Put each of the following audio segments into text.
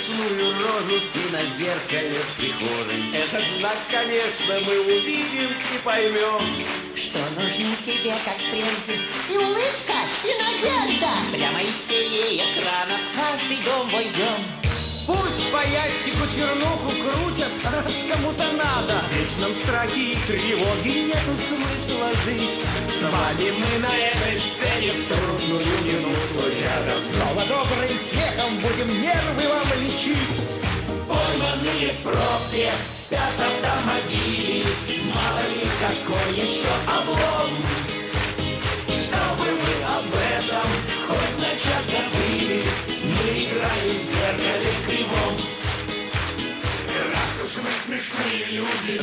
смешную рожу и на зеркале в прихожей. Этот знак, конечно, мы увидим и поймем, что нужно тебе, как прежде. И улыбка, и надежда. Прямо из телеэкранов в каждый дом войдем. Пусть по ящику чернуху крутят, раз кому-то надо. В вечном страхе и тревоге нету смысла жить. С вами мы на этой сцене в трудную минуту рядом. Снова добрым смехом будем нервы вам лечить. Пойманные в пробке спят автомобили. Мало ли какой еще облом. Чтобы мы об этом хоть на час забыли, мы играем в зеркале кривом. Раз уж мы смешные люди,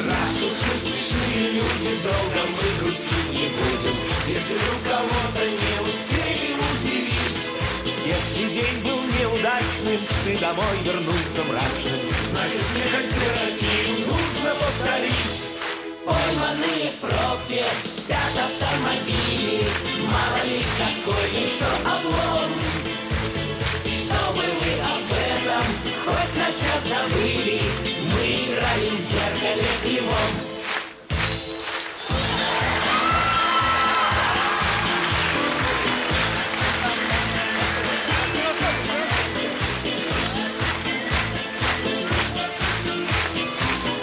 долго мы грустить не будем. Если вдруг кого-то не успели удивить. Если день был неудачным, ты домой вернулся мрачным, значит, смехотерапию нужно повторить. Пойманные в пробке спят автомобили. Мало ли какой еще облом. Чтобы вы об этом хоть на час забыли,